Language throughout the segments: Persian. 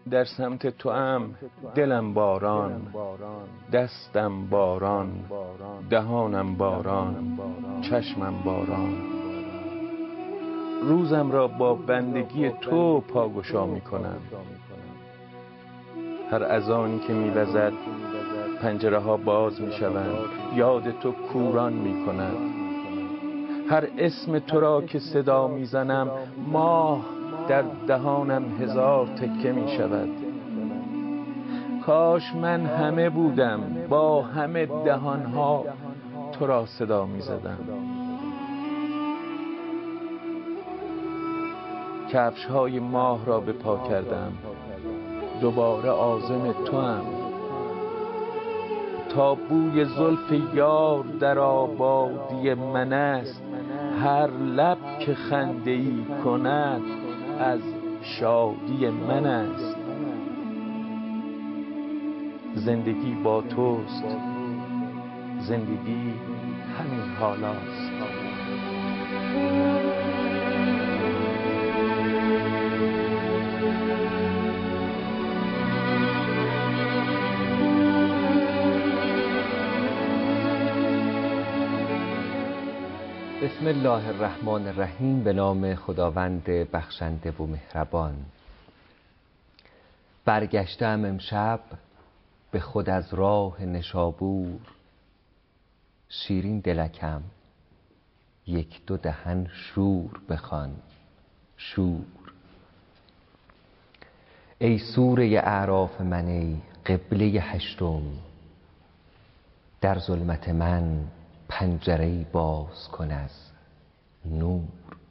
در سمت توام دلم باران، دستم باران، دهانم باران، چشمم باران. روزم را با بندگی تو پاگشا می کنم. هر اذانی که می وزد پنجره ها باز می شوند، یاد تو کوران می کند. هر اسم تو را که صدا می زنم، ماه در دهانم هزار تکه می شود. کاش من همه بودم، با همه دهانها تو را صدا می زدم. کفش های ماه را به پا کردم، دوباره عازم توام. تا بوی زلف یار در آبادی من است، هر لب که خنده ای کند از شادی من است. زندگی با توست، زندگی همین حالاست. بسم الله الرحمن الرحیم. به نام خداوند بخشنده و مهربان. برگشتم امشب به خود از راه نشابور، شیرین دلکم یک دو دهن شور بخوان شور. ای سوره اعراف من، ای قبله هشتم، در ظلمت من پنجره باز کن از نور.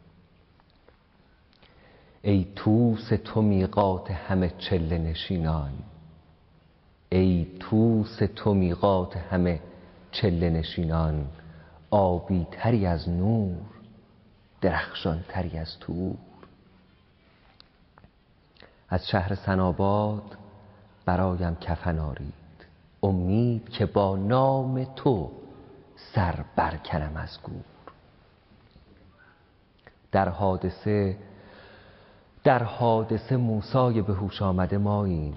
ای طوس تو میقات همه چله نشینان، ای طوس تو میقات همه چله نشینان. آبی تری از نور، درخشان تری از طور. از شهر سناباد برایم کفن آرید، امید که با نام تو سر برکنم از گور. در حادثه موسی به هوش آمده ماییم،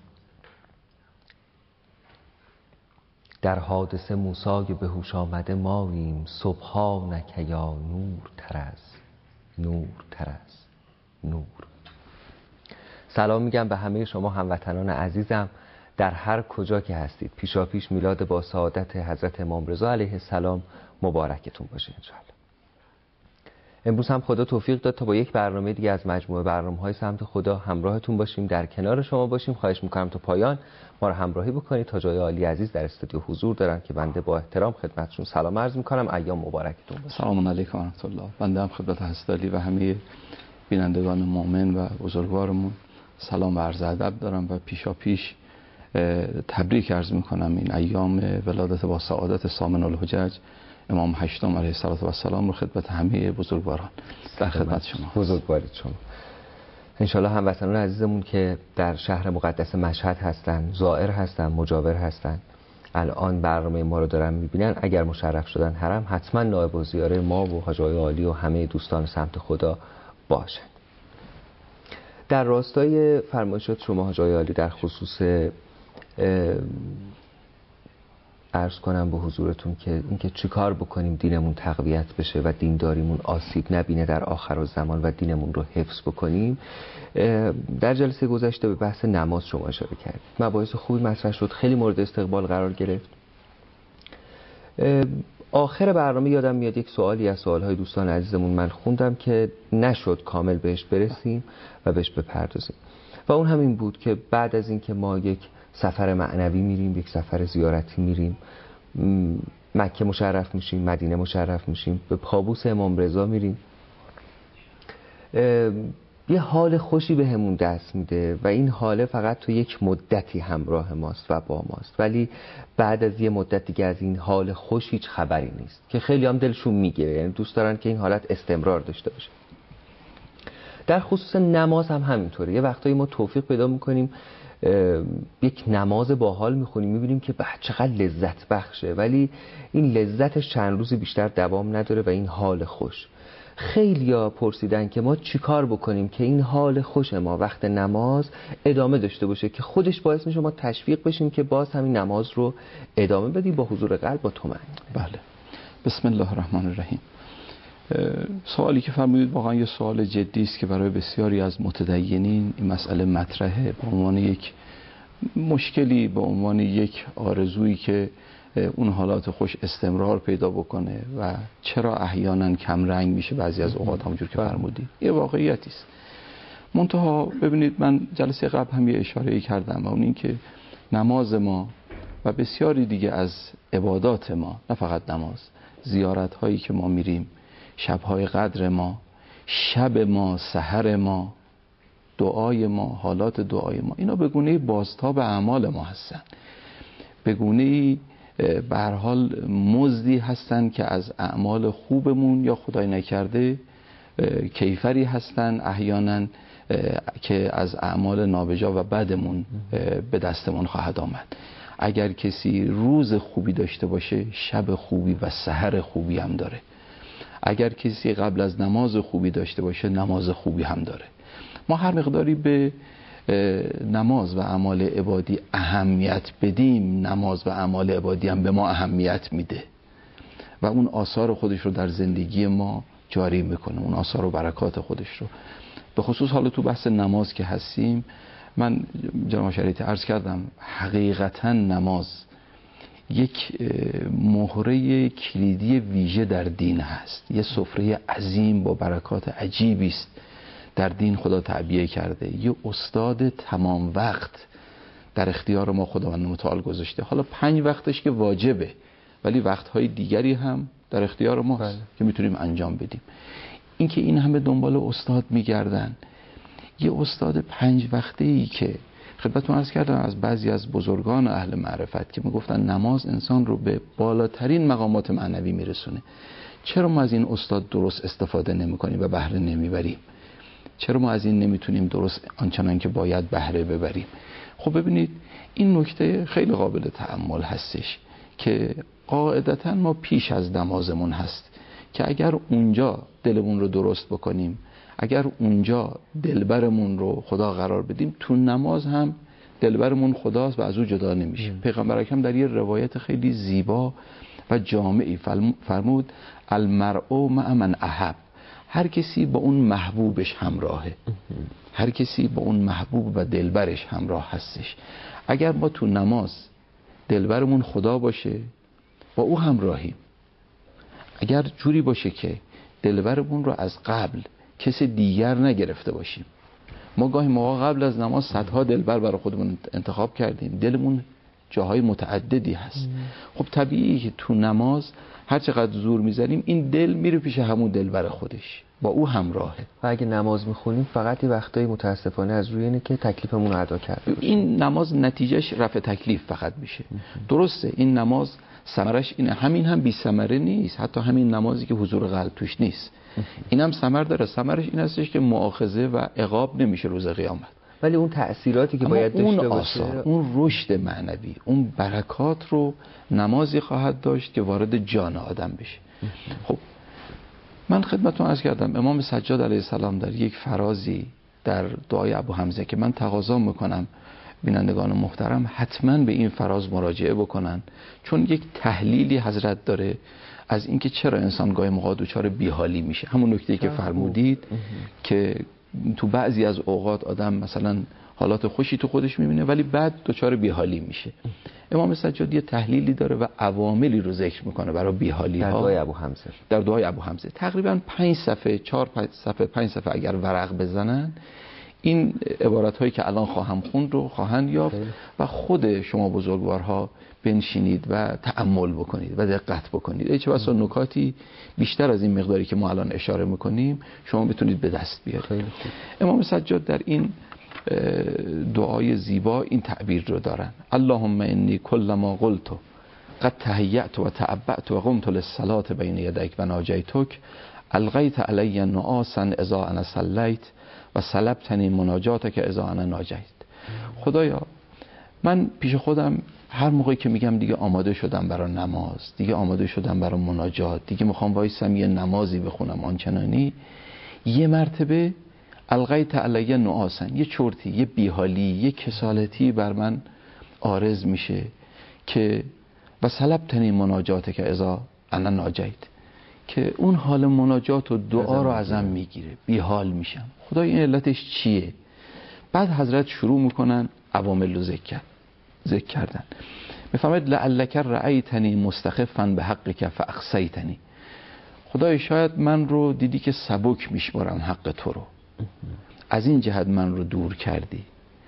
در حادثه موسی به هوش آمده ماییم. سبحانک یا نور تر از نور تر از نور. سلام میگم به همه شما هموطنان عزیزم در هر کجا که هستید. پیشاپیش میلاد با سعادت حضرت امام رضا علیه السلام مبارکتون باشه انشاءالله. امروز هم خدا توفیق داد تا با یک برنامه دیگه از مجموعه برنامه‌های سمت خدا همراهتون باشیم، در کنار شما باشیم. خواهش میکنم تا پایان ما رو همراهی بکنید. تا جای عالی عزیز در استودیو حضور دارن که بنده با احترام خدمتشون سلام عرض میکنم. ایام مبارکتون باشه. سلام علیکم و رحمت الله. بنده هم خدمت حضرت علی و همه بینندگان مؤمن و بزرگوارمون سلام و عرض ادب دارم و پیشاپیش تبریک عرض میکنم این ایام ولادت با سعادت ثامن الحجج امام هشتم علیه السلام رو خدمت همه بزرگواران در خدمت شما. بزرگوارید شما. انشالله هموطنان عزیزمون که در شهر مقدس مشهد هستن، زائر هستن، مجاور هستن، الان برنامه ما رو دارن میبینن، اگر مشرف شدن حرم حتما نایب الزیاره ما و حاج آقای عالی و همه دوستان سمت خدا باشن. در راستای فرمایشات شما حاج آقای عالی در خصوص عرض کنم به حضورتون که اینکه چی کار بکنیم دینمون تقویت بشه و دینداریمون آسیب نبینه در آخرالزمان و دینمون رو حفظ بکنیم، در جلسه گذشته به بحث نماز شما اشاره کردید. مباحث خوبی مطرح شد، خیلی مورد استقبال قرار گرفت. آخر برنامه یادم میاد یک سوالی از سوالهای دوستان عزیزمون من خوندم که نشد کامل بهش برسیم و بهش بپردازیم و اون همین بود که بعد از اینکه ما یک سفر معنوی میریم، یک سفر زیارتی میریم، مکه مشرف میشیم، مدینه مشرف میشیم، به پابوس امام رضا میریم، یه حال خوشی به همون دست میده و این حاله فقط تو یک مدتی همراه ماست و با ماست، ولی بعد از یه مدت دیگه از این حال خوش هیچ خبری نیست که خیلی هم دلشون میگیره، یعنی دوست دارن که این حالت استمرار داشته باشه. در خصوص نماز هم همینطوره. یه وقتایی ما توفیق پیدا میکنیم یک نماز باحال میخونیم، میبینیم که چقدر لذت بخشه، ولی این لذتش چند روزی بیشتر دوام نداره و این حال خوش. خیلیا پرسیدن که ما چیکار بکنیم که این حال خوش ما وقت نماز ادامه داشته باشه، که خودش باعث میشه ما تشویق بشیم که باز همین نماز رو ادامه بدیم با حضور قلب، با طمأنینه. بله. بسم الله الرحمن الرحیم. سوالی که فرمودید واقعا یه سوال جدی است که برای بسیاری از متدینین این مسئله مطرحه، به عنوان یک مشکلی، به عنوان یک آرزویی که اون حالات خوش استمرار پیدا بکنه و چرا احیانا کم رنگ میشه بعضی از اوقات، همونجور که فرمودید یه واقعیتی است. منتها ببینید، من جلسه قبل هم یه اشاره‌ای کردم و اون این که نماز ما و بسیاری دیگه از عبادات ما، نه فقط نماز، زیارت هایی که ما میریم، شب‌های قدر ما، شب ما، سحر ما، دعای ما، حالات دعای ما، اینا به گونه‌ای بازتاب اعمال ما هستن، به گونه‌ای به هر حال مزدی هستن که از اعمال خوبمون یا خدای نکرده کیفری هستن احیانا که از اعمال نابجا و بدمون به دستمون خواهد آمد. اگر کسی روز خوبی داشته باشه، شب خوبی و سحر خوبی هم داره. اگر کسی قبل از نماز خوبی داشته باشه، نماز خوبی هم داره. ما هر مقداری به نماز و اعمال عبادی اهمیت بدیم، نماز و اعمال عبادی هم به ما اهمیت میده و اون آثار خودش رو در زندگی ما جاری میکنه، اون آثار و برکات خودش رو. به خصوص حالا تو بحث نماز که هستیم، من جناب شریعتی عرض کردم حقیقتا نماز یک مهره کلیدی ویژه در دین هست، یه سفره عظیم با برکات عجیبی است در دین خدا تعبیه کرده، یه استاد تمام وقت در اختیار ما خداوند متعال گذاشته. حالا 5 وقتش که واجبه، ولی وقتهای دیگری هم در اختیار ماست که میتونیم انجام بدیم. این که این همه دنبال استاد میگردن، یه استاد 5 وقته‌ای که خدمتتون عرض کردم از بعضی از بزرگان اهل معرفت که میگفتن نماز انسان رو به بالاترین مقامات معنوی میرسونه. چرا ما از این استاد درست استفاده نمی‌کنیم و بهره نمیبریم؟ چرا ما از این نمیتونیم درست آنچنان که باید بهره ببریم؟ خب ببینید، این نکته خیلی قابل تأمل هستش که قاعدتاً ما پیش از نمازمون هست که اگر اونجا دلمون رو درست بکنیم، اگر اونجا دلبرمون رو خدا قرار بدیم، تو نماز هم دلبرمون خداست و از او جدا نمیشه. پیغمبر اکرم در یه روایت خیلی زیبا و جامعی فرمود المرء مع من احب، هر کسی با اون محبوبش همراهه، هر کسی با اون محبوب و دلبرش همراه هستش. اگر ما تو نماز دلبرمون خدا باشه، با او همراهیم. اگر جوری باشه که دلبرمون رو از قبل کسی دیگر نگرفته باشیم، ما گاهی موقع قبل از نماز صدها دلبر برای خودمون انتخاب کردیم، دلمون جاهای متعددی هست. خب طبیعیه که تو نماز هر چقدر زور میزنیم این دل میره پیش همون دلبر خودش، با او همراهه. و اگه نماز میخونیم فقط یه وقتایی متاسفانه از روی اینه که تکلیفمون رو ادا کرده باشیم. این نماز نتیجهش رفع تکلیف فقط میشه. درسته این نماز ثمرش اینه، همین هم بی ثمره نیست، حتی همین نمازی که حضور قلب توش نیست این هم ثمر داره. ثمرش این هستش که مؤاخذه و عقاب نمیشه روز قیامت، ولی اون تأثیراتی که باید داشته باشه، اون رشد معنوی، اون برکات رو نمازی خواهد داشت که وارد جان آدم بشه. خب من خدمتتون عرض کردم امام سجاد علیه السلام در یک فرازی در دعای ابو حمزه که من تقاضا میکنم بینندگان محترم حتما به این فراز مراجعه بکنن، چون یک تحلیلی حضرت داره از اینکه چرا انسان گاهی موقع دچار بیحالی میشه. همون نکته‌ای که فرمودید که تو بعضی از اوقات آدم مثلا حالات خوشی تو خودش میبینه ولی بعد دچار بیحالی میشه. امام سجاد یه تحلیلی داره و عواملی رو ذکر میکنه برای بیحالی ها در دعای ابو حمزه. در دعای ابو حمزه تقریبا 5 صفحه 4-5 صفحه اگر ورق بزنن این عبارت هایی که الان خواهم خوند رو خواهند یافت و خود شما بزرگوارها بنشینید و تأمل بکنید و دقت بکنید. چه بسا نکاتی بیشتر از این مقداری که ما الان اشاره میکنیم شما بتونید به دست بیارید. امام سجاد در این دعای زیبا این تعبیر رو دارن: اللهم انی کل ما قلت قد تهیأت و تعبأت و قمت للصلاة بین یدیک و ناجیتک القیت علی نعاسا اذا انا صلیت و سلبتنی مناجاتک اذا انا ناجیت. خدایا من پیش خودم هر موقعی که میگم دیگه آماده شدم برای نماز، دیگه آماده شدم برای مناجات، دیگه میخوام وایسم یه نمازی بخونم آنچنانی، یه مرتبه القیت علی نعاسن، یه چرتی، یه بیحالی، یه کسالتی بر من عارض میشه که و سلبتنی مناجات که اذا انا ناجیت، که اون حال مناجات و دعا رو ازم میگیره، بیحال میشم. خدای این علتش چیه؟ بعد حضرت شروع میکنن عوامل رو ذکر کردن. میفهمید لعلک رأیتنی مستخفا به حقک فاخسیتنی، خدای شاید من رو دیدی که سبک میشمارم حق تو رو، از این جهت من رو دور کردی.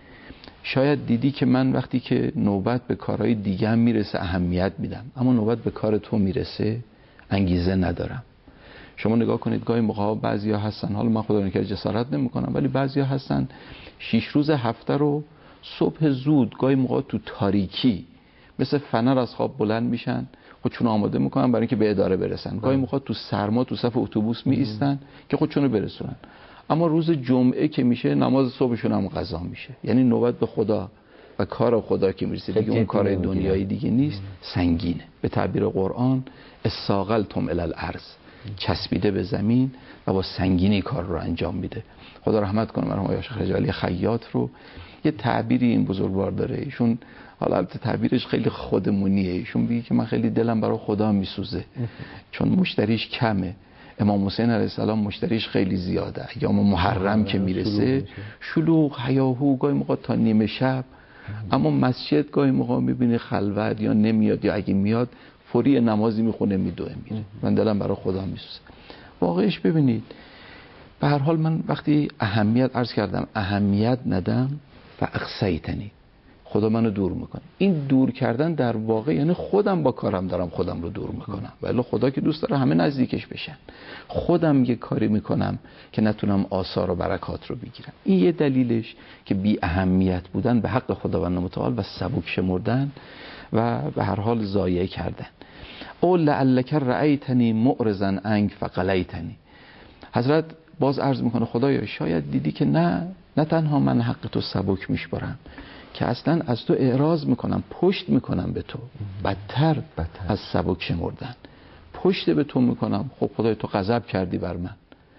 شاید دیدی که من وقتی که نوبت به کارهای دیگه هم میرسه اهمیت میدم، اما نوبت به کار تو میرسه انگیزه ندارم. شما نگاه کنید گاهی موقع بعضیا هستن، حالا من خدا نکنه جسارت نمیکنم، ولی بعضیا هستن 6 روز هفته رو صبح زود، گاهی موقع تو تاریکی مثل فنر از خواب بلند میشن، خودشون آماده میکنن برای اینکه به اداره برسن. گاهی موقع تو سرما تو صف اتوبوس می ایستن که خودشونو برسونن. اما روز جمعه که میشه نماز صبحشون هم قضا میشه. یعنی نوبت به خدا و کار خدا که میرسه دیگه اون کار دنیایی دیگه نیست، سنگینه. به تعبیر قرآن استاقلتم الی الارض، چسبیده به زمین و با سنگینی کار رو انجام میده. خدا رحمت کنه مرحوم آقای شیخ رجالی خیاط رو، یه تعبیری این بزرگوار داره، ایشون حالا البته تعبیرش خیلی خودمونیه، ایشون میگه که من خیلی دلم برای خدا میسوزه چون مشتریش کمه. امام حسین علیه السلام مشتریش خیلی زیاده، ایام محرم که میرسه شلوغ هیاهو، گاهی موقع تا نیمه شب، اما مسجد گاهی موقع میبینی خلوت یا نمیاد، یا اگه میاد فوری نمازی میخونه میدوه میره. من دلم برای خدا میسوزه. واقعش ببینید به هر حال من وقتی اهمیت عرض کردم اهمیت ندم و اخسیتنی، خدا منو دور میکنه. این دور کردن در واقع یعنی خودم با کارم دارم خودم رو دور میکنم، ولی خدا که دوست داره همه نزدیکش بشن. خودم یه کاری میکنم که نتونم آثار و برکات رو بگیرم. این یه دلیلش که بی اهمیت بودن به حق خداوند متعال و سبک شمردن و به هر حال ضایع کردن. او لعلک رأیتنی معرضا عنک فقلیتنی، حضرت باز عرض میکنه خدایا شاید دیدی که نه تنها من حق تو سبک میشمارم، که اصلا از تو اعراض میکنم، پشت میکنم به تو، بدتر از سبک شمردن پشت به تو میکنم. خب خدای تو غضب کردی بر من.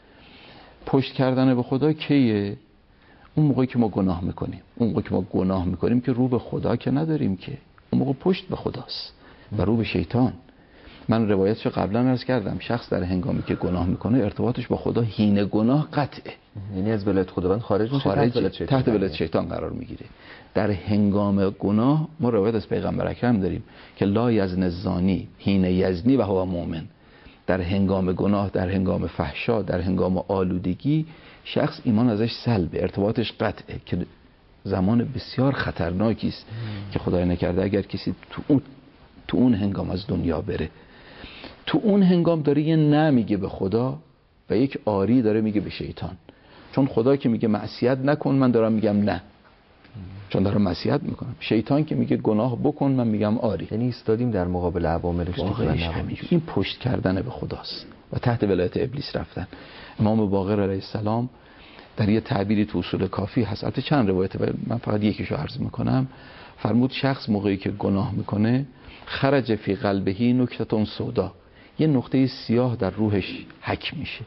پشت کردن به خدا کیه؟ اون موقعی که ما گناه میکنیم. اون موقعی که ما گناه میکنیم که رو به خدا که نداریم، که اون موقع پشت به خداست و رو به شیطان. من روایتشو قبلا عرض کردم، شخص در هنگامی که گناه میکنه ارتباطش با خدا حین گناه قطعه، یعنی از ولایت خداوند خارج میشه، تحت ولایت شیطان قرار میگیره. در هنگام گناه ما روایت از پیغمبر اکرم داریم که لا یزن الزانی حین یزنی و هو مؤمن، در هنگام گناه، در هنگام فحشا، در هنگام آلودگی شخص ایمان ازش سلبه، ارتباطش قطعه، که زمان بسیار خطرناکی است که خدای نکرده اگر کسی تو اون هنگام از دنیا بره. تو اون هنگام داره یه نه میگه به خدا و یک آری داره میگه به شیطان. چون خدا که میگه معصیت نکن من دارم میگم نه، چون دارم معصیت میکنم. شیطان که میگه گناه بکن من میگم آری. یعنی ایستادیم در مقابل عواملش. این پشت کردن به خداست و تحت ولایت ابلیس رفتن. امام باقر علیه السلام در یه تعبیری تو اصول کافی هست، البته چند روایت و من فقط یکیشو عرض میکنم، فرمود شخص موقعی که گناه میکنه خرج فی قلبه نکتة سودا، یه نقطه سیاه در روحش حک میشه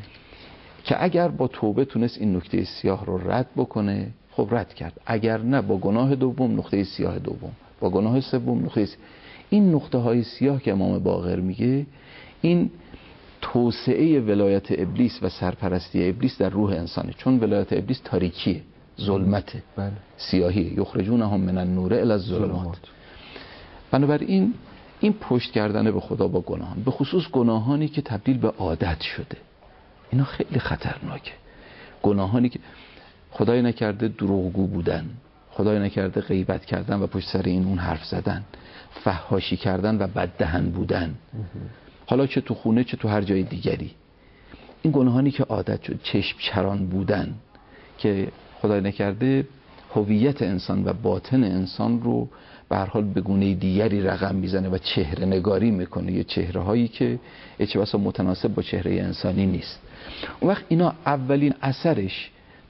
که اگر با توبه تونست این نکته سیاه رو رد بکنه خب رد کرد، اگر نه با گناه دوم نقطه سیاه دوم، با گناه سوم نقطه سیاه. این نقطه های سیاه که امام باقر میگه این توسعه ولایت ابلیس و سرپرستی ابلیس در روح انسانه، چون ولایت ابلیس تاریکیه، ظلمته، سیاهی، یخرجونهم من النور الی الظلمات. بنابراین این پشت کردن به خدا با گناهان، به خصوص گناهانی که تبدیل به عادت شده، اینا خیلی خطرناکه. گناهانی که خدای نکرده دروغگو بودن، خدای نکرده غیبت کردن و پشت سر این اون حرف زدن، فحاشی کردن و بددهن بودن، حالا چه تو خونه چه تو هر جای دیگری. این گناهانی که عادت شد، چشم چران بودن که خدای نکرده هویت انسان و باطن انسان رو به هر حال به گونه دیگری رقم میزنه و چهره نگاری میکنه، یه چهره هایی که چه بسا متناسب با چهره انسانی نیست. اون وقت اینا اولین اثرش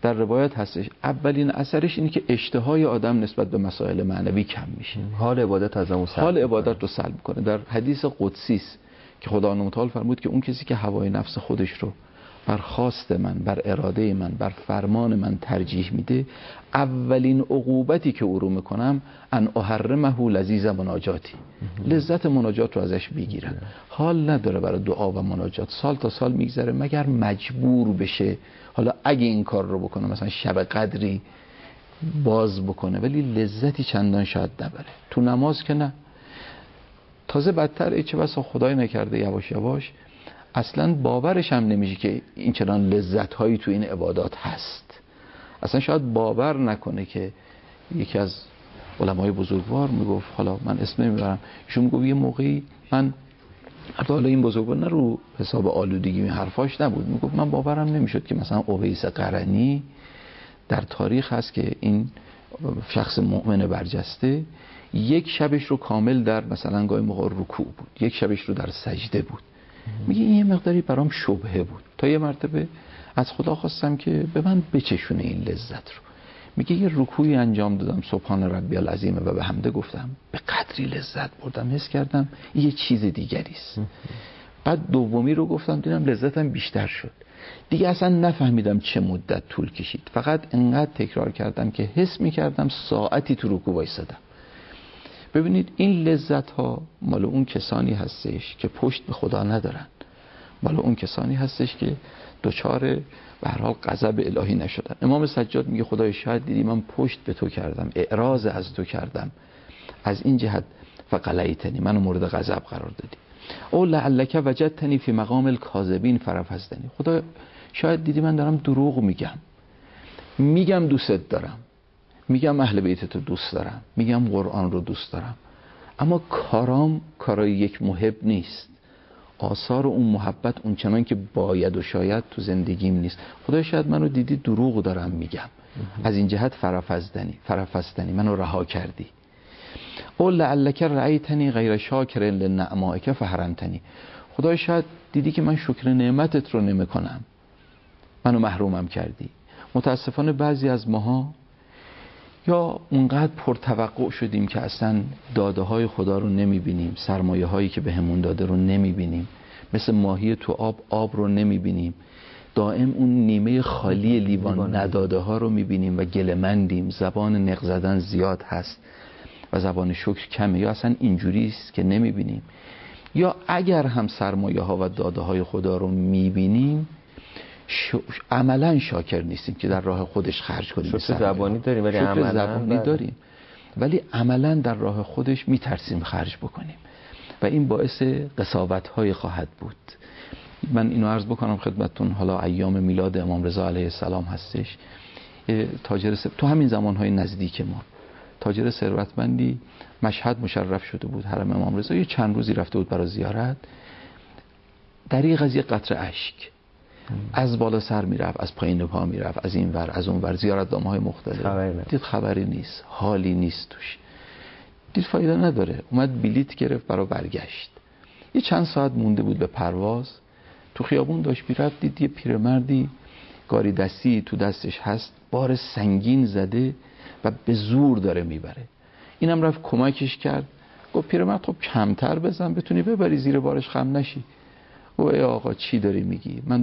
در روایت هستش اولین اثرش اینه که اشتهای آدم نسبت به مسائل معنوی کم میشه، حال عبادت از اون حال عبادت رو سلب میکنه. در حدیث قدسی است که خداوند متعال فرمود که اون کسی که هوای نفس خودش رو بر خواست من، بر اراده من، بر فرمان من ترجیح میده، اولین عقوبتی که او رو میکنم ان احرمه لذیذ مناجاتی، لذت مناجات رو ازش میگیرم. حال نداره برای دعا و مناجات، سال تا سال میگذره مگر مجبور بشه. حالا اگه این کار رو بکنه، مثلا شب قدری باز بکنه، ولی لذتی چندان شاید نبره. تو نماز که نه. تازه بدتر چه بسا خدای نکرده یواش یواش اصلا باورش هم نمیشه که این چنان لذت هایی تو این عبادات هست. اصلا شاید باور نکنه که یکی از علمای بزرگوار میگفت، حالا من اسم نمیبرم، ایشون میگفت یه موقعی من، حالا این بزرگوار نه رو حساب آلودگی این حرفاش نبود، میگفت من باورم نمیشد که مثلا اویس قرنی در تاریخ هست که این شخص مؤمن برجسته یک شبش رو کامل در مثلا گاهی موقع رکوع بود، یک شبش رو در سجده بود. میگه این یه مقداری برام شبهه بود، تا یه مرتبه از خدا خواستم که به من بچشونه این لذت رو. میگه یه رکوعی انجام دادم، سبحان ربی العظیم و به حمده گفتم، به قدری لذت بردم، حس کردم یه چیز دیگری است. بعد دومی رو گفتم، دیدم لذتم بیشتر شد. دیگه اصلا نفهمیدم چه مدت طول کشید، فقط انقدر تکرار کردم که حس میکردم ساعتی تو رکوع وایسادم. ببینید این لذت ها مال اون کسانی هستش که پشت به خدا ندارن، مال اون کسانی هستش که دچار به هر حال غضب الهی نشدن. امام سجاد میگه خدای شاید دیدی من پشت به تو کردم، اعراض از تو کردم، از این جهت فقلیتنی، منو مورد غضب قرار دادی. او لعلک وجدتنی فی مقام الکاذبین فرفضتنی، خدا شاید دیدی من دارم دروغ میگم دوست دارم، میگم اهل بیت تو دوست دارم، میگم قرآن رو دوست دارم، اما کارای یک محب نیست، آثار اون محبت اون چنان که باید و شاید تو زندگیم نیست. خدا شاید منو دیدی دروغ دارم میگم، از این جهت فرفضتنی منو رها کردی. او لعلک رأیتنی غیر شاکر لنعمائک فحرمتنی، خدا شاید دیدی که من شکر نعمتت رو نمیکنم، منو محرومم کردی. متاسفانه بعضی از ماها یا اونقدر پرتوقع شدیم که اصلا داده های خدا رو نمیبینیم، سرمایه هایی که به همون داده رو نمیبینیم، مثل ماهی تو آب رو نمیبینیم، دائم اون نیمه خالی لیوان نداده ها رو میبینیم و گله‌مندیم، زبان نق زدن زیاد هست و زبان شکر کمه، یا اصلا اینجوری است که نمیبینیم، یا اگر هم سرمایه ها و داده های خدا رو میبینیم عملا شاکر نیستیم که در راه خودش خرج کنیم. شکر زبانی داریم ولی شکر زبانی داریم ولی عملا در راه خودش میترسیم خرج بکنیم و این باعث قساوت های خواهد بود. من اینو عرض بکنم خدمتتون، حالا ایام میلاد امام رضا علیه السلام هستش، تو همین زمانهای نزدیک ما تاجر ثروتمندی مشهد مشرف شده بود حرم امام رضا، یه چند روزی رفته بود برای زیارت، دریغ از یه قطره اشک از بالا سر میرفت، از پایین پا میرفت، از این ور از اون ور، زیارتنامه‌های مختلف، دید خبری نیست، حالی نیست توش، دید فایده نداره، اومد بلیط گرفت برای برگشت. یه چند ساعت مونده بود به پرواز، تو خیابون داشت میرفت، دید یه پیرمردی گاری دستی تو دستش هست، بار سنگین زده و به زور داره میبره. اینم رفت کمکش کرد، گفت پیرمرد خب کمتر بزن بتونی ببری زیر بارش خم نشی. او ای آقا چی داری میگی؟ من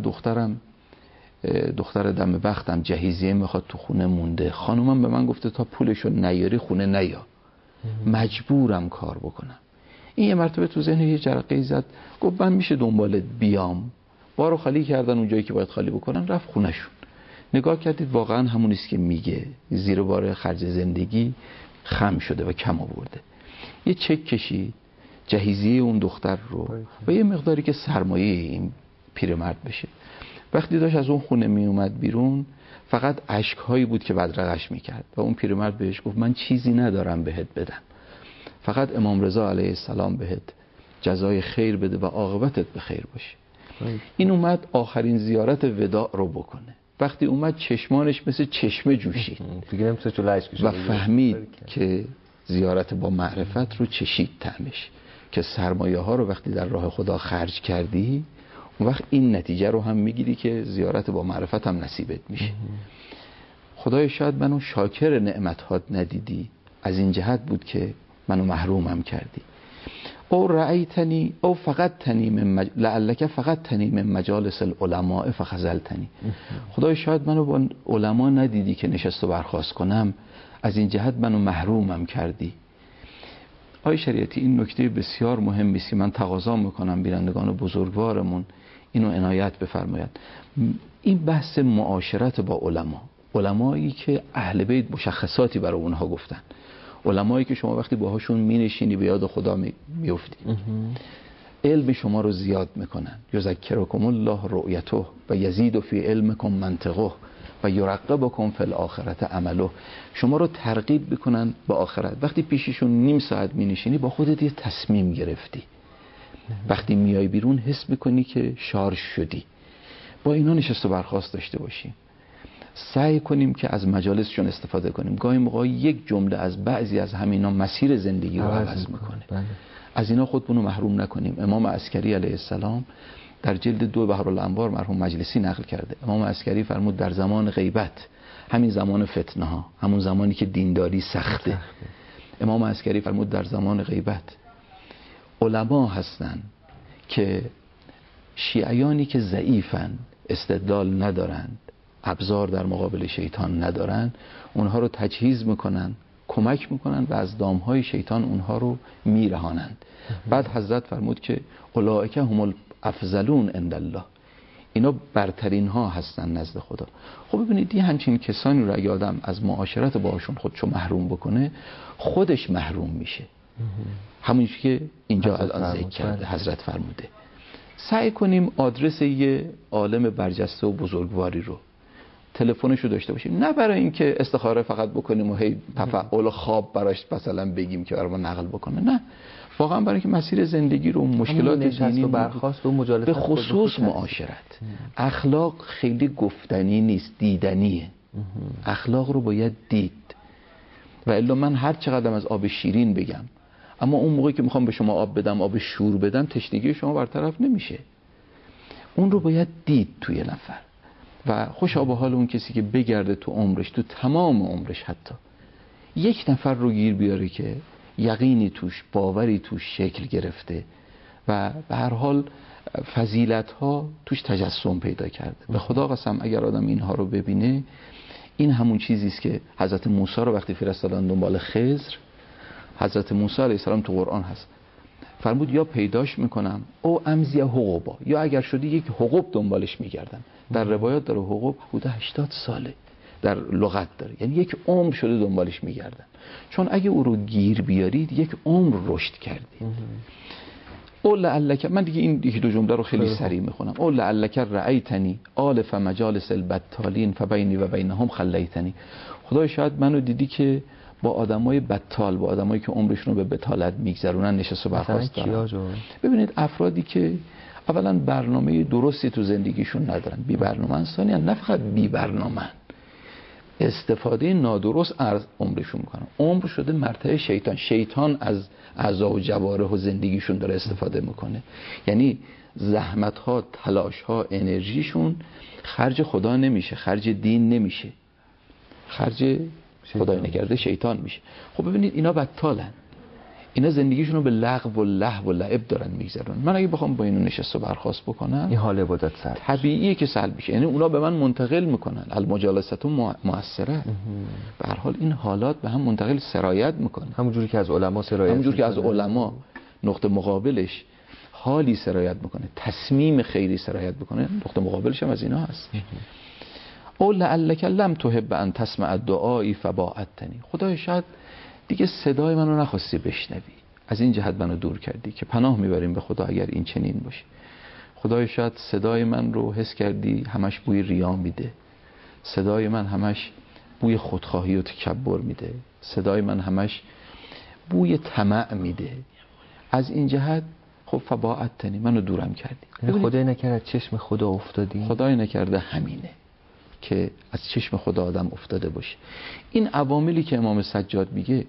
دختر دم بختم جهیزیه میخواد تو خونه مونده، خانومم به من گفته تا پولشو نیاری خونه نیا، مجبورم کار بکنم. این یه مرتبه تو ذهن یه جرقه‌ای زد، گفت من میشه دنبالت بیام. بارو خالی کردن اونجایی که باید خالی بکنن، رفت خونهشون. نگاه کردید واقعا همونیست که میگه، زیر بار خرج زندگی خم شده و کم آورده. یه چک کشید جهیزیه اون دختر رو و یه مقداری که سرمایه این پیرمرد بشه. وقتی داشت از اون خونه می اومد بیرون، فقط اشک‌هایی بود که بدرقش میکرد و اون پیرمرد بهش گفت من چیزی ندارم بهت بدم، فقط امام رضا علیه السلام بهت جزای خیر بده و عاقبتت به خیر باشه. این اومد آخرین زیارت وداع رو بکنه. وقتی اومد چشمانش مثل چشمه جوشید و فهمید که زیارت با معرفت رو چشید طعمش، که سرمایه ها رو وقتی در راه خدا خرج کردی اون وقت این نتیجه رو هم میگیری که زیارت با معرفت هم نصیبت میشه. خدای شاید منو شاکر نعمت‌هات ندیدی، از این جهت بود که منو محرومم کردی. او رأیتنی او فقط تنی من لعلک فقط تنی من مجالس العلماء فخذلتنی. خدای شاید منو با علما ندیدی که نشست و برخاست کنم، از این جهت منو محرومم کردی. آقای شریعتی این نکته بسیار مهمی است که من تقاضا میکنم بینندگان بزرگوارمون اینو عنایت بفرمایند. این بحث معاشرت با علمایی که اهل بیت مشخصاتی برای اونها گفتن، علمایی که شما وقتی باهاشون مینشینی به یاد خدا میفتی، علم شما رو زیاد میکنن. یذکرکم الله رؤیته و یزید فی علمکم منطقه و یرقبکم فی الاخرة عمله. شما رو ترغیب میکنن به آخرت. وقتی پیششون نیم ساعت مینشینی با خودت یه تصمیم گرفتی، وقتی میای بیرون حس میکنی که شارژ شدی. با اینا نشست و برخاست داشته باشیم، سعی کنیم که از مجالسشون استفاده کنیم. گاهی موقع یک جمله از بعضی از همینا مسیر زندگی رو عوض میکنه. از اینا خودمون رو محروم نکنیم. امام عسکری علیه السلام در جلد 2 بحرالانوار مرحوم مجلسی نقل کرده. امام عسکری فرمود در زمان غیبت، همین زمان فتنه ها، همون زمانی که دینداری سخته، امام عسکری فرمود در زمان غیبت علما هستن که شیعیانی که ضعیفن، استدلال ندارند، ابزار در مقابل شیطان ندارن، اونها رو تجهیز میکنن، کمک میکنن و از دامهای شیطان اونها رو میرهانند. بعد حضرت فرمود که اولئک هم الافضلون عند الله، اینا برترین ها هستن نزد خدا. خب ببینید یه همچین کسانی رو اگه آدم از معاشرت باشون خودشو محروم بکنه، خودش محروم میشه. همونی که اینجا الان ذکر کرده حضرت فرموده. سعی کنیم آدرس یه عالم برجسته و بزرگواری رو، تلفنش رو داشته باشیم، نه برای اینکه استخاره فقط بکنیم و هی تفعول خواب براش مثلا بگیم که برام نقل بکنه، نه، واقعا برای اینکه مسیر زندگی رو، مشکلات دینی و برخاست و مجالست به خصوص معاشرت. اخلاق خیلی گفتنی نیست، دیدنیه. اخلاق رو باید دید. و الا من هر چقدر از آب شیرین بگم، اما اون موقعی که میخوام به شما آب بدم، آب شور بدم، تشنگی شما برطرف نمیشه. اون رو باید دید توی نفر. و خوشا به حال اون کسی که بگرده تو عمرش، تو تمام عمرش حتی یک نفر رو گیر بیاره که یقینی توش، باوری توش شکل گرفته و به هر حال فضیلت ها توش تجسم پیدا کرده. به خدا قسم اگر آدم اینها رو ببینه، این همون چیزی است که حضرت موسی رو وقتی فرستادن دنبال خضر، حضرت موسی علیه السلام تو قرآن هست، فرمود یا پیداش میکنم او امزی حقوبا، یا اگر شدی یک حقوب دنبالش میگردم. در روایات داره حقوب بوده 80 ساله، در لغت داره، یعنی یک عمر شده دنبالش میگردم. چون اگه او رو گیر بیارید یک عمر رشد کردید. او لعلک، من دیگه این 1-2 جمله رو خیلی سریع میخونم. او لعلک رأیتنی آلف مجالس البطالین فبینی و بینهم خلیتنی. خدای شاید منو دیدی که با آدمای بطال، با آدمایی که عمرشون رو به بطالت میگذرونن نشست و برخاست دارن. ببینید افرادی که اولا برنامه درستی تو زندگیشون ندارن، بی برنامه انسانی، نه فقط بی برنامه، استفاده نادرست از عمرشون میکنن. عمر شده مرتع شیطان، شیطان از اعضا و جوارح و زندگیشون داره استفاده میکنه. یعنی زحمت ها، تلاش ها، انرژیشون خرج خدا نمیشه، خرج دین نمیشه، خرج خدای نکرده شیطان میشه. خب ببینید اینا بطالن، اینا زندگیشون رو به لغو و لهو و لعب دارن میگذرونن. من اگه بخوام با اینو نشست و برخاست بکنم، این حال عبادت سلب طبیعیه که سلب میشه. یعنی اونا به من منتقل میکنن، المجالسه مؤثره. به هر حال این حالات به هم منتقل سرایت میکنه، همونجوری که از علما سرایت، همونجوری که از علما نقطه مقابلش حالی سرایت میکنه، تصمیم خیری سرایت میکنه، نقطه مقابلش هم از اینا هست. او لعلک لم تحب ان تسمع الدعاء فباعدتنی. خدای شاید دیگه صدای منو نخواستی بشنوی، از این جهت منو دور کردی، که پناه میبریم به خدا اگر این چنین باشه. خدای شاید صدای من رو حس کردی همش بوی ریا میده، صدای من همش بوی خودخواهی و تکبر میده، صدای من همش بوی طمع میده. از این جهت خب فباعدتنی، منو دورم کردی. خدای نکرد چشم خدا افتادی، خدای نکرده همینه که از چشم خدا آدم افتاده باشه. این عواملی که امام سجاد میگه،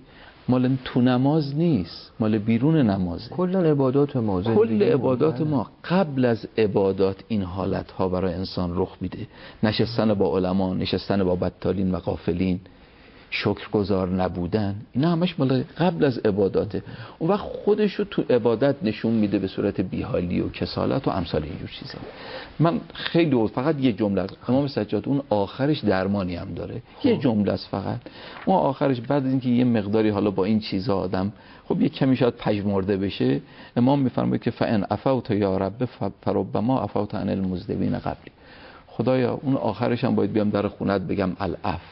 مال تو نماز نیست، مال بیرون نمازه. کل عبادات ما، کل عبادات ما قبل از عبادات این حالت ها برای انسان رخ میده. نشستن با علما، نشستن با بطالین و غافلین، شکرگزار نبودن، اینا همش مال قبل از عباداته. اون وقت خودشو تو عبادت نشون میده به صورت بیحالی و کسالت و امثال اینجور چیزا. من خیلی فقط یه جمله از امام سجاد، اون آخرش درمانی هم داره. یه جمله است فقط. اون آخرش بعد از اینکه یه مقداری حالا با این چیزا آدم خب یه کمی شاید پژمرده بشه، امام میفرماید که فئن عفوت یا رب فربما عفوت عن المذنبین قبلی. خدایا اون آخرش هم باید بیام در خونت بگم العفو.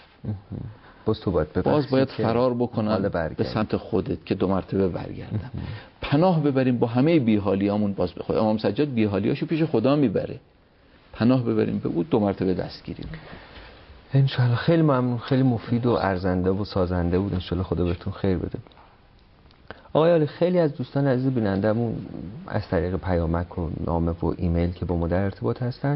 باز باید فرار بکنم به سمت خودت که 2 مرتبه برگردم. پناه ببریم با همه بیحالیامون. باز بخواد امام سجاد بیحالیاشو پیش خدا میبره، پناه ببریم به او، 2 مرتبه دستگیری. انشالله. خیلی ممنون، خیلی مفید و ارزنده و سازنده بود. انشالله خدا بهتون خیر بده. آقای عالی، خیلی از دوستان عزیز بینندمون از طریق پیامک و نامه و ایمیل که با ما در ارتباط هستن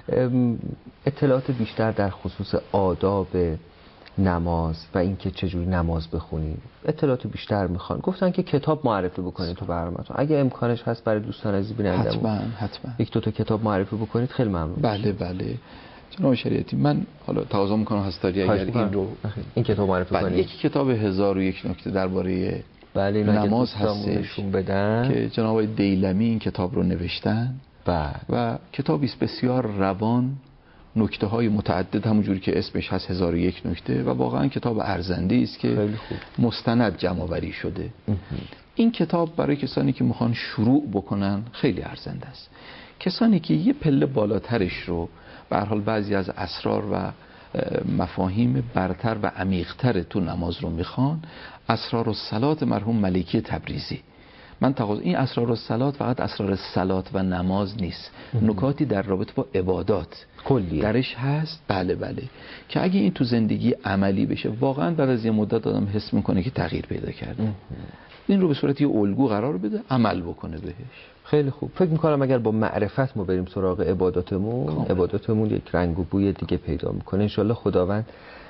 اطلاعات بیشتر در خصوص آداب نماز و اینکه چجوری نماز بخونیم اطلاعات بیشتر میخوان. گفتن که کتاب معرفی بکنید تو برنامه‌تون. اگه امکانش هست برای دوستان عزیز بینندمون حتما 1-2 تا کتاب معرفی بکنید خیلی ممنون. بله جناب شریعتی، من حالا تقاضا میکنم هستاری اگر این کتاب معرفی کنید. یک کتاب 1001 نکته درباره نماز هستش بدن که جناب دیلمی این کتاب رو نوشتن و کتابی است بسیار روان، نکته های متعدد، همونجوری که اسمش هست 1001 نکته، و واقعا کتاب ارزنده است که مستند جمع آوری شده. این کتاب برای کسانی که میخوان شروع بکنن خیلی ارزنده است. کسانی که یه پله بالاترش رو به هر حال بعضی از اسرار و مفاهیم برتر و عمیق‌تر تو نماز رو میخوان، اسرار الصلات مرحوم ملکی تبریزی. من تقاضا این اسرار الصلات فقط اسرار صلات و نماز نیست، نکاتی در رابطه با عبادات کلی درش هست. بله که اگه این تو زندگی عملی بشه واقعا بعد از یه مدت آدم حس میکنه که تغییر پیدا کرده. این رو به صورت یه الگو قرار بده، عمل بکنه بهش. خیلی خوب. فکر میکنم اگر با معرفت ما بریم سراغ عباداتمون یک رنگ و بوی دیگه پیدا میکنه. انشالله خداوند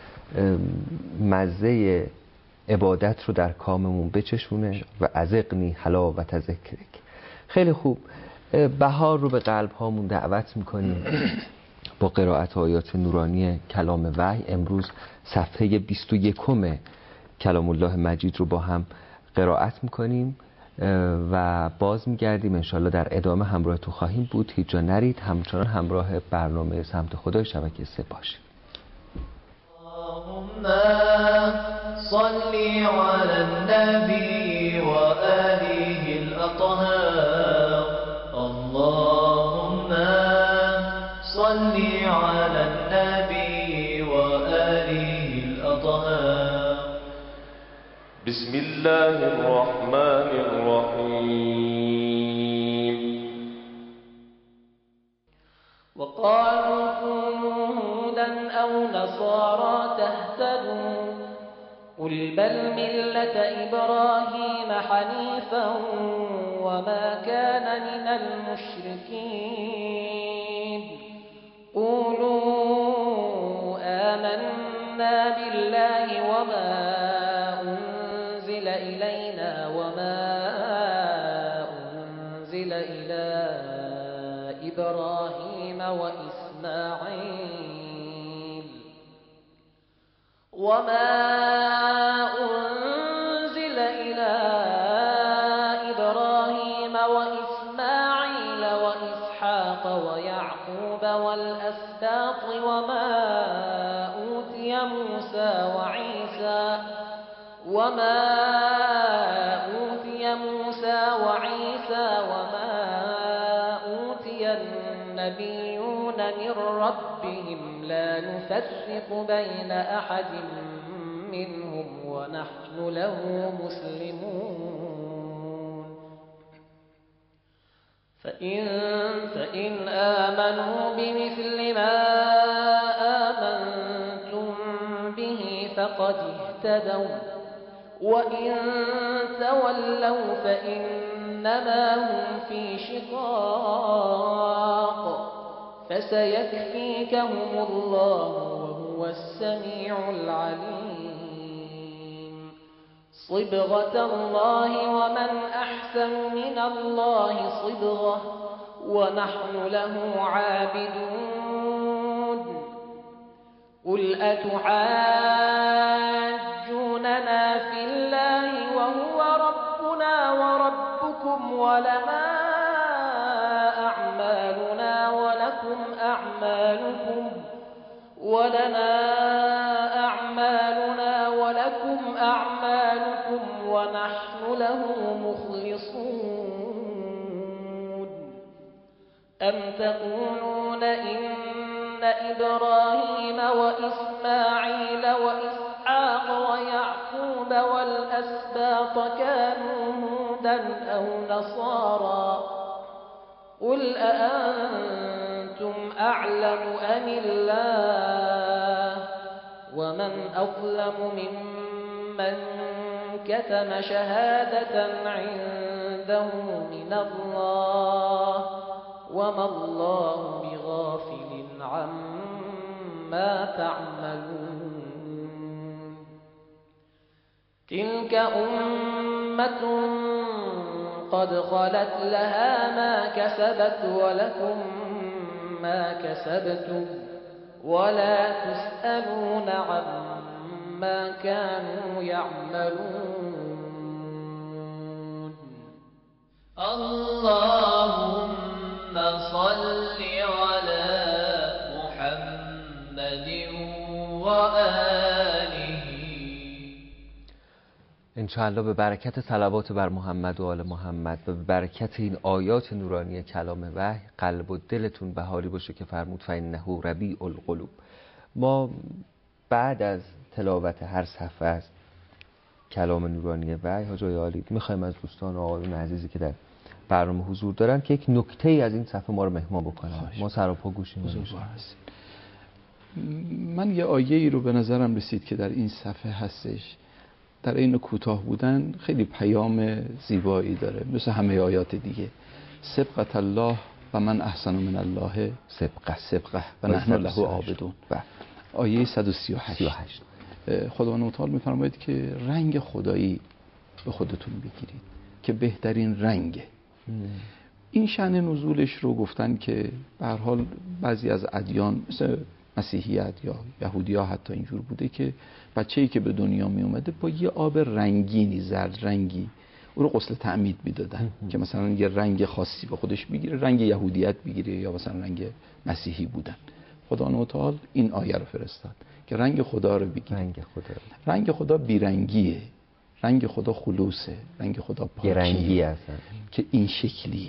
مزه عبادت رو در کاممون بچشونه و ازقنی حلاوت ذکرک. خیلی خوب. بهار رو به قلب هامون دعوت میکنیم با قرائت آیات نورانی کلام وحی. امروز صفحه 21 کلام الله مجید رو با هم قرائت میکنیم و باز میگردیم. انشالله در ادامه همراهتون خواهیم بود. هیچ جا نرید، همچنان همراه برنامه سمت خدای شبکه 3 باشید. اللهم صل على النبي وآله الأطهار. اللهم صل على النبي وآله الأطهار. بسم الله الرحمن الرحيم. وقالوا كونوا هودا أو نصارى تهتدوا قل بل ملة إبراهيم حنيفا وما كان من المشركين. قولوا آمنا بالله وما أنزل إلينا وما أنزل إلى إبراهيم وإسماعيل وإسحاق ويعقوب والأسباط وما أوتي موسى وعيسى وما أوتي النبيون من ربهم لا نفرق بين أحد منهم ونحن له مسلمون. فإن آمنوا بمثل ما آمنتم به فقد اهتدوا وإن تولوا فإنما هم في شقاق فسيكفيكهم الله وهو السميع العليم. صبغة الله ومن أحسن من الله صبغة ونحن له عابدون قل أتحاجوننا في الله وهو ربنا وربكم ولنا أعمالنا ولكم أعمالكم ونحن له مخلصون أم تقولون إن إبراهيم وإسماعيل وإسحاق ويعقوب والأسباط كانوا هودا أو نصارى قل أأنتم أعلم أم الله ومن أظلم ممن كتم شهادة عنده من الله وما الله بغافل عما تعملون تلك أمة قد خلت لها ما كسبت ولكم ما كسبتم ولا تسألون عما كانوا يعملون اللهم صل على محمد وآله. انشاءالله به برکت صلوات بر محمد و آل محمد و به برکت این آیات نورانی کلام وحی قلب و دلتون بهاری باشه که فرمود فإنه ربیع القلوب. ما بعد از تلاوت هر صفحه از کلام نورانی وحی حاجی عالی میخوایم از دوستان و آقایون عزیزی که در برنامه حضور دارن که یک نکته ای از این صفحه ما رو مهمان بکنن. ما سر و پا گوشیم. من یه آیه ای رو به نظرم رسید که در این صفحه هستش، در این کوتاه بودن خیلی پیام زیبایی داره مثل همه آیات دیگه. سبقت الله و من احسن من الله سبقه و نحن له عابدون. آیه 138 خداوند متعال میفرماید که رنگ خدایی به خودتون بگیرید که بهترین رنگه. این شأن نزولش رو گفتن که به هر حال بعضی از ادیان مثل مسیحیت یا یهودی‌ها حتی اینجور بوده که بچه‌ای که به دنیا می اومده با یه آب رنگینی، زرد رنگی، او رو غسل تعمید میدادن که مثلا یه رنگ خاصی به خودش بگیره، رنگ یهودیت بگیره یا مثلا رنگ مسیحی بودن. خداوند تعالی این آیه رو فرستاد که رنگ خدا رو بگیر. رنگ خدا بیرنگیه، رنگ خدا خلوصه، رنگ خدا پاکیه که این شکلیه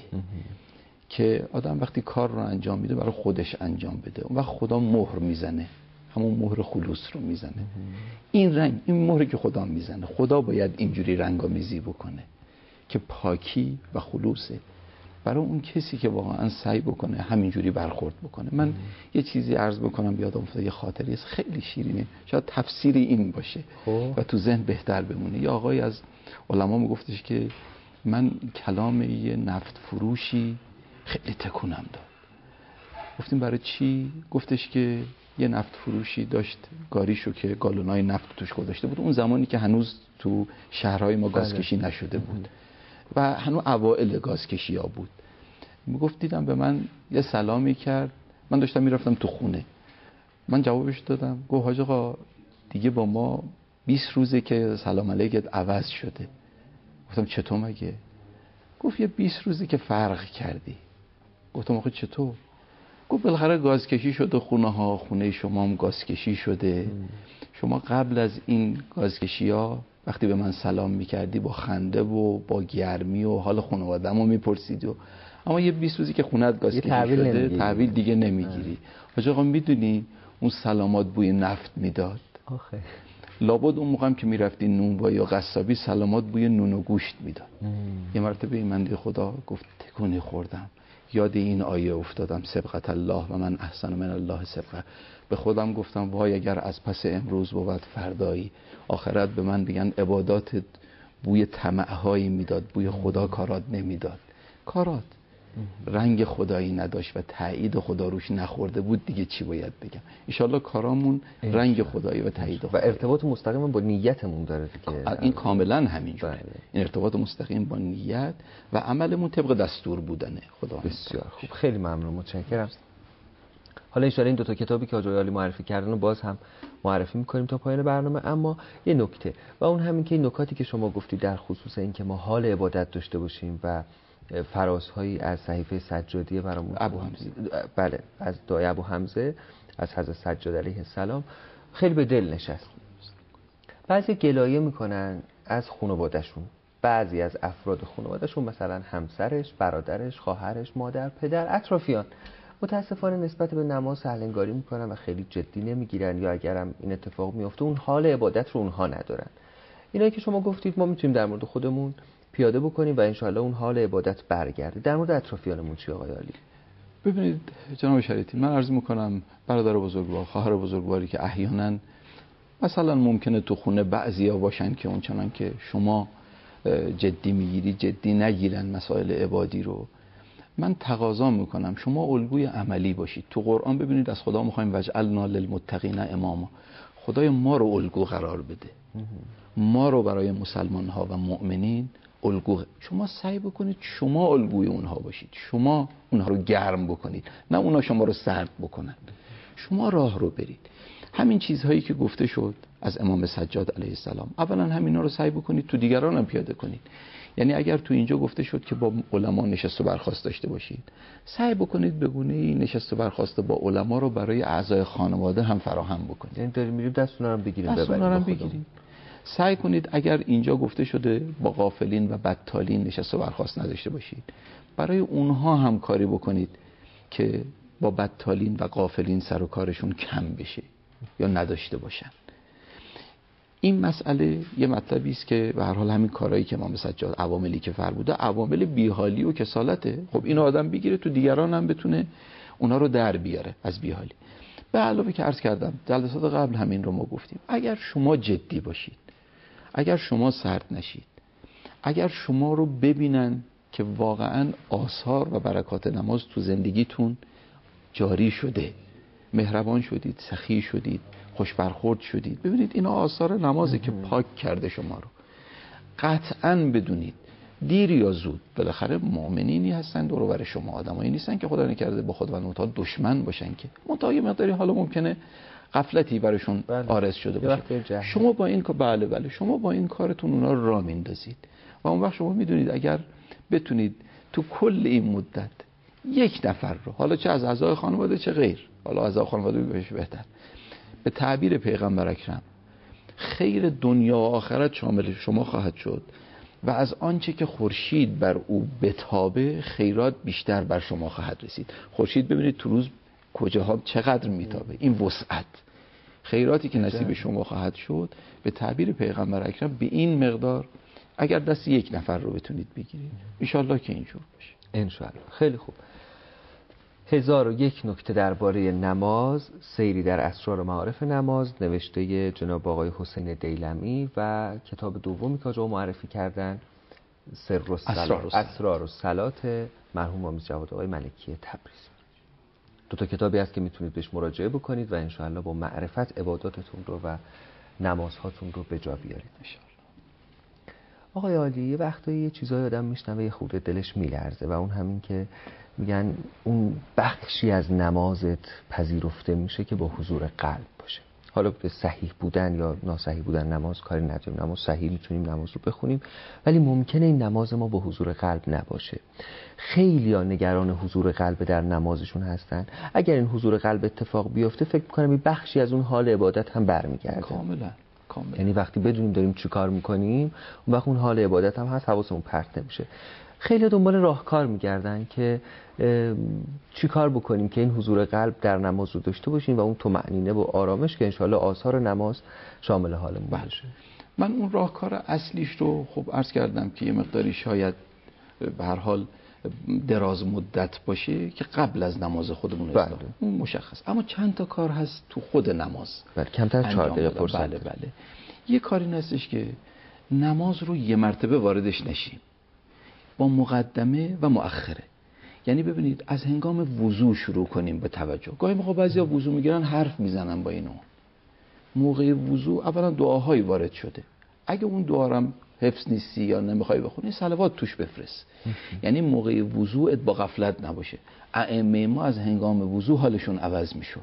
که آدم وقتی کار رو انجام میده برای خودش انجام بده، اون وقت خدا مهر میزنه، همون مهر خلوص رو میزنه. این رنگ، این مهری که خدا میزنه، خدا باید اینجوری رنگامیزی بکنه که پاکی و خلوصه برای اون کسی که واقعا سعی بکنه همینجوری برخورد بکنه. من یه چیزی عرض بکنم یادم افتاد، یه خاطری است خیلی شیرینه، شاید تفسیر این باشه و تو ذهن بهتر بمونه. یه آقای از علما میگفتش که من کلام یه نفت فروشی خیلی تکونم داد. گفتیم برای چی؟ گفتش که یه نفت فروشی داشت گاریشو که گالونای نفت توش گذاشته بود، اون زمانی که هنوز تو شهرهای ما گازکشی نشده بود و هنوز اوائل گازکشی ها بود. میگفت دیدم به من یه سلامی کرد، من داشتم میرفتم تو خونه، من جوابش دادم، گفت حاج آقا دیگه با ما 20 روزه که سلام علیکت عوض شده. گفتم چطور مگه؟ گفت یه 20 روزه که فرق کردی. گفتم آخه چطور؟ گفت بالاخره گازکشی شده، خونه ها، خونه شما هم گازکشی شده. شما قبل از این گازکشی ها وقتی به من سلام میکردی با خنده و با گرمی و حال خانواده‌مو میپرسیدی، اما یه 20 روزی که خونت گازکشی شده تحویل دیگه نمیگیری. حاج آقا میدونی اون سلامات بوی نفت میداد. آخه لابد اون موقعم که میرفتی نونوایی یا قصابی سلامات بوی نون و گوشت میداد. یه مرتبه این بنده خدا گفت تکونی خوردم، یاد این آیه افتادم، سبقت الله و من احسن من الله سبقه. به خودم گفتم وای اگر از پس امروز بود فردایی، آخرت به من بگن عباداتت بوی طمع‌هایی میداد، بوی خدا کارات نمیداد. کارات رنگ خدایی نداشت و تایید خدا روش نخورده بود، دیگه چی باید بگم؟ انشالله کارامون رنگ خدایی و تایید و ارتباط مستقیم با نیتمون داره دیگه. این کاملا همینجوره. این ارتباط مستقیم با نیت و عملمون طبق دستور بودنه خدا. بسیار خوب، خیلی ممنون، متشکرم. حالا ان این دو تا کتابی که آقای عالی معرفی کردن رو باز هم معرفی می‌کنیم تا پایان برنامه، اما یه نکته و اون همین که این نکاتی که شما گفتید در خصوص این که ما حال عبادت داشته باشیم و فرازهایی از صحیفه سجادیه برامون ابو حمزه، بله، از دعای ابو حمزه از حضرت سجاد علیه السلام خیلی به دل نشست. بعضی گلایه میکنن از خانواده‌شون، بعضی از افراد خانواده‌شون، مثلا همسرش، برادرش، خواهرش، مادر، پدر، اطرافیان، متاسفانه نسبت به نماز سهل‌انگاری میکنن و خیلی جدی نمیگیرن، یا اگرم این اتفاق میفته اون حال عبادت رو اونها ندارن. اینایی که شما گفتید ما میتونیم در مورد خودمون پیاده بکنیم و انشالله اون حال عبادت برگرده. در مورد اطرافیانمون چی آقای عالی؟ ببینید جناب شریعتی، من عرض میکنم برادر بزرگوار، خواهر بزرگواری که احیانا مثلا ممکنه تو خونه بعضیا باشن که اونچنان که شما جدی میگیری جدی نگیرن مسائل عبادی رو، من تقاضا میکنم شما الگوی عملی باشید. تو قرآن ببینید از خدا میخوایم وجعلنا للمتقین اماما، خدای ما رو الگو قرار بده، ما رو برای مسلمان ها و مؤمنین الگو. شما سعی بکنید شما الگوی اونها باشید، شما اونها رو گرم بکنید، نه اونها شما رو سرد بکنن. شما راه رو برید. همین چیزهایی که گفته شد از امام سجاد علیه السلام، اولا همینا رو سعی بکنید تو دیگران هم پیاده کنید. یعنی اگر تو اینجا گفته شد که با علما نشست و برخاست داشته باشید، سعی بکنید به گونه‌ای نشست و برخاست با علما رو برای اعضای خانواده هم فراهم بکنید. یعنی داریم میریم دست اونا رو بگیریم، دست اونا رو بگیریم. سعی کنید اگر اینجا گفته شده با غافلین و بدتالین نشست و برخاست نداشته باشید، برای اونها هم کاری بکنید که با بدتالین و غافلین سر و کارشون کم بشه یا نداشته باشن. این مسئله یه مطلبی است که به هر حال همین کارهایی که امام سجاد عواملی که فرموده عوامل بیحالی و کسالته. خب این آدم بگیره تو دیگران هم بتونه اونا رو در بیاره از بیحالی. به علاوه که عرض کردم جلسات قبل همین رو ما گفتیم، اگر شما جدی باشید، اگر شما سرد نشید، اگر شما رو ببینن که واقعا آثار و برکات نماز تو زندگیتون جاری شده، مهربان شدید، سخی شدید، خوش برخورد شدید، ببینید اینا آثار نمازه که پاک کرده شما رو. قطعاً بدونید دیر یا زود بالاخره مؤمنینی هستن دور و بر شما، آدمایی نیستن که خدا نکرده با خداوند دشمن باشن، که منتها یه مقداری حالا ممکنه غفلتی براشون عارض شده باشه. شما با این بله شما با این کارتون اونا رو راه میندازید و اون وقت شما میدونید اگر بتونید تو کل این مدت یک نفر رو، حالا چه از اعضای خانواده چه غیر، حالا اعضای خانواده بهش بهتر، به تعبیر پیغمبر اکرم خیر دنیا و آخرت شامل شما خواهد شد و از آنچه که خورشید بر او بتابه خیرات بیشتر بر شما خواهد رسید. خورشید ببینید تو روز کجاها چقدر میتابه، این وسعت خیراتی که نصیب شما خواهد شد به تعبیر پیغمبر اکرم به این مقدار اگر دست یک نفر رو بتونید بگیرید انشالله که اینجور باشه. انشالله. خیلی خوب. 1001 نکته درباره نماز، سیری در اسرار و معارف نماز، نوشته جناب آقای حسین دیلمی و کتاب دومی که آقا معرفی کردن اسرار الصلات مرحوم آمیز جواد آقای ملکی تبریزی. دو تا کتابی هست که میتونید بهش مراجعه بکنید و انشاءالله با معرفت عباداتتون رو و نمازهاتون رو به جا بیارید انشاءالله. آقای عالی، یه وقتایی یه چیزای آدم میشنوه یه خورده دلش میلرزه و اون همین که میگن اون بخشی از نمازت پذیرفته میشه که با حضور قلب باشه. حالا به صحیح بودن یا ناصحیح بودن نماز کاری نداریم، نماز صحیح میتونیم نماز رو بخونیم، ولی ممکنه این نماز ما با حضور قلب نباشه. خیلی‌ها نگران حضور قلب در نمازشون هستن. اگر این حضور قلب اتفاق بیفته فکر می‌کنم این بخشی از اون حال عبادت هم برمیگرده. کاملا. یعنی وقتی بدونیم داریم چی کار میکنیم اون وقت اون حال عبادت هم هست، حواسمون پرت نمیشه. خیلی دنبال راهکار میگردن که چی کار بکنیم که این حضور قلب در نماز رو داشته باشیم و اون طمأنینه و آرامش که انشالله آثار نماز شامل حالمون باشه. من اون راهکار اصلیش رو خب عرض کردم که یه مقداری شاید به هر حال دراز مدت باشه که قبل از نماز خودمون اصلاح اون مشخص، اما چند تا کار هست تو خود نماز. بله، کمتر 4 دقیقه فرصت. بله. یه کاری هستش که نماز رو یه مرتبه واردش نشیم، با مقدمه و مؤخره. یعنی ببینید از هنگام وضو شروع کنیم به توجه. گاهی موقع بعضیا وضو میگیرن حرف میزنن با اینو. موقع وضو اولا دعاهایی وارد شده، اگه اون دعا رو حفظ نیستی یا نمیخوای بخونی صلوات توش بفرست. یعنی موقع وضوءت با غفلت نباشه. ائمه ما از هنگام وضو حالشون عوض میشد.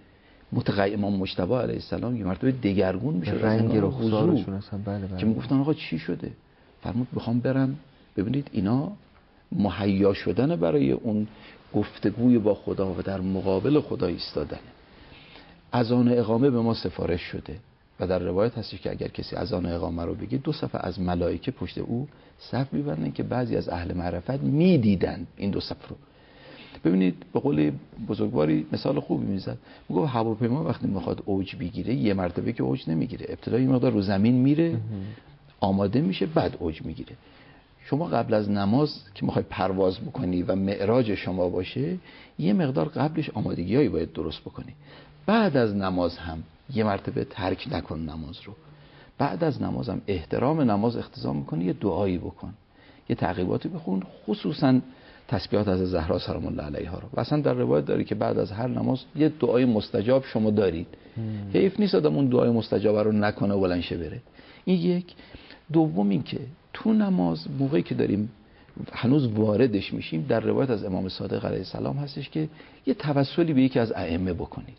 امام مجتبی علیه السلام یه مرتبه دگرگون میشد رنگ رخسارشون اصلا بله. که میگفتن آقا چی شده؟ فرمود بخوام برم. ببینید اینا مهیا شدن برای اون گفتگوی با خدا و در مقابل خدا ایستادن. اذان اقامه به ما سفارش شده و در روایت هست که اگر کسی اذان اقامه رو بگه 2 صف از ملائکه پشت او صف می‌بندن که بعضی از اهل معرفت میدیدن این 2 صف رو. ببینید به قول بزرگواری مثال خوبی میزد، میگه هواپیما وقتی میخواد اوج بگیره یه مرتبه که اوج نمیگیره، ابتدا یه مقدار رو زمین میره آماده میشه بعد اوج میگیره. شما قبل از نماز که میخوای پرواز بکنی و معراج شما باشه یه مقدار قبلش آمادگیایی باید درست بکنی. بعد از نماز هم یه مرتبه ترک نکن نماز رو. بعد از نماز هم احترام نماز اقتضا میکنه یه دعایی بکن، یه تعقیباتی بخون، خصوصا تسبیحات از زهرا سلام الله علیها رو. و اصلا در روایت داری که بعد از هر نماز یه دعای مستجاب شما دارید. حیف نیست آدم اون دعای مستجاب رو نکنه و بلند شه بره. این یک. دوم این که تو نماز موقعی که داریم هنوز واردش میشیم در روایت از امام صادق علیه السلام هستش که یه توسلی به یکی از ائمه بکنید.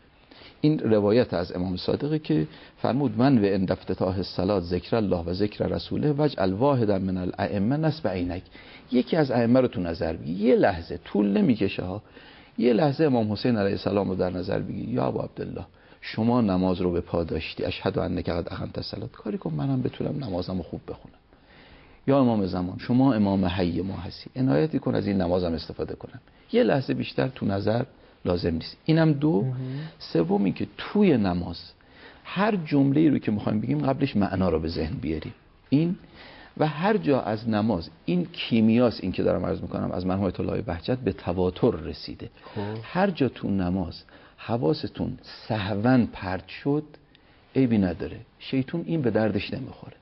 این روایت از امام صادقه که فرمود من و عند افتتاح الصلاة ذکر الله و ذکر رسوله واجعل واحدا من الائمه نصب عینک. یکی از ائمه رو تو نظر بگی، یه لحظه طول نمیکشه ها، یه لحظه امام حسین علیه السلام رو در نظر بگی. یا ابا عبدالله شما نماز رو به پا داشتی، اشهد انک قد اقمت الصلاة، کاری کن منم بتونم نمازمو خوب بخونم. یا امام زمان شما امام حی ما هستی، عنایتی کن از این نمازم استفاده کنم. یه لحظه بیشتر تو نظر لازم نیست. اینم دو. سومی که توی نماز هر جمله‌ای رو که می‌خوایم بگیم قبلش معنا رو به ذهن بیاریم. این و هر جا از نماز این کیمیاست، این که دارم عرض می‌کنم از مرحوم آیت الله بهجت به تواتر رسیده. هر جا تو نماز حواستون سهواً پرت شد عیبی نداره، شیطون این به دردش نمیخوره.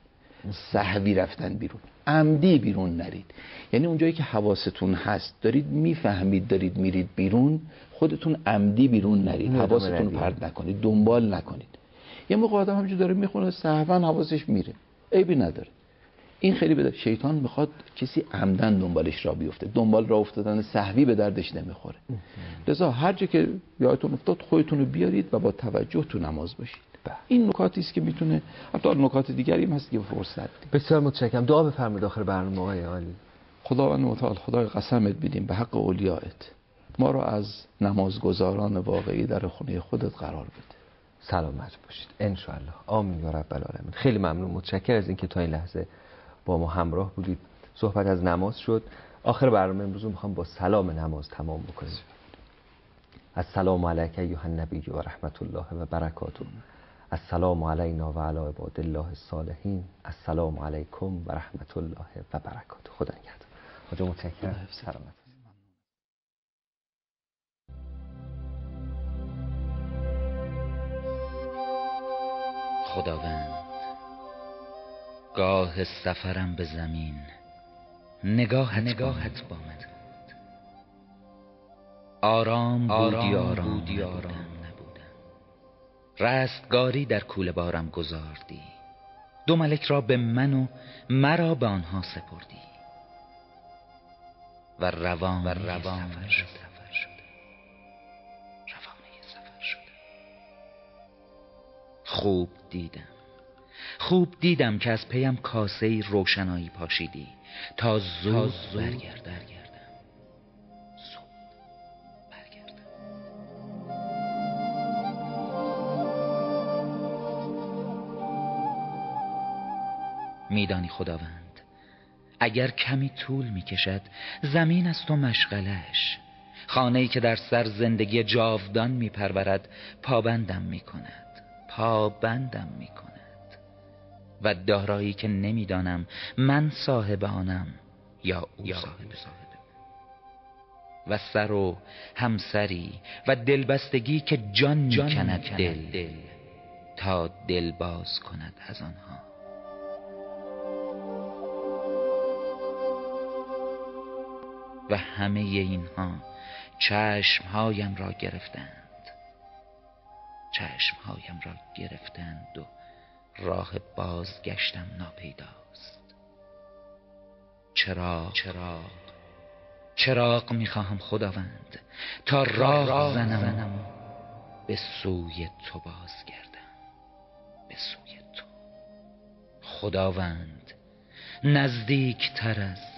سهوی رفتن بیرون، عمدی بیرون نرید. یعنی اونجایی که حواستون هست دارید میفهمید دارید میرید بیرون، خودتون عمدی بیرون نرید، حواستون پرت نکنید، دنبال نکنید. یه موقع آدم همینجوری داره میخونه سهوا حواسش میره، عیبی نداره. این خیلی بده. شیطان میخواد کسی عمدن دنبالش را بیفته، دنبال را افتادن سهوی به دردش نمیخوره. لذا هر جا که یادتون افتاد خودتون رو بیارید و با توجه تو نماز باشید. این نکاتی است که میتونه، البته نکات دیگری هم هست که فرصت دید. بسیار متشکرم. دعا بفرمایید آخر برنامه آقای عالی. خداوند متعال خدای قسمت بدیم به حق اولیائت ما رو از نمازگزاران واقعی در خونه خودت قرار بده. سلامت باشید ان شاء الله. آمین یا رب العالمین. خیلی ممنون، متشکرم از اینکه تا این لحظه با ما همراه بودید. صحبت از نماز شد. آخر برنامه امروز رو میخوام با سلام نماز تمام بکنیم. السلام علیک ایها النبی و رحمت الله و برکاته. السلام علینا و علی عباد الله الصالحین. السلام علیکم و رحمت الله و برکاته. خدا نگهدار. خدا متشکرم. سلامت. خداوند گاه سفرم به زمین نگاهت با من بود. آرام بودی نبودم. رستگاری در کوله بارم گذاردی. 2 ملک را به من و مرا به آنها سپردی و روانه سفر شده. خوب دیدم که از پیم کاسه روشنایی پاشیدی تا زود برگردم. میدانی خداوند اگر کمی طول میکشد زمین است تو مشغلش. خانه‌ای که در سر زندگی جاودان میپرورد پابندم میکند و دارایی که نمیدانم من صاحب آنم یا او صاحب. و سر و همسری و دلبستگی که جان میکند دل تا دل باز کند از آنها. و همه اینها چشمهایم را گرفتند. چشمهایم را گرفتند و راه بازگشتم ناپیداست. چراغ میخواهم خداوند تا راه زنم و به سوی تو بازگردم، به سوی تو. خداوند نزدیک تر از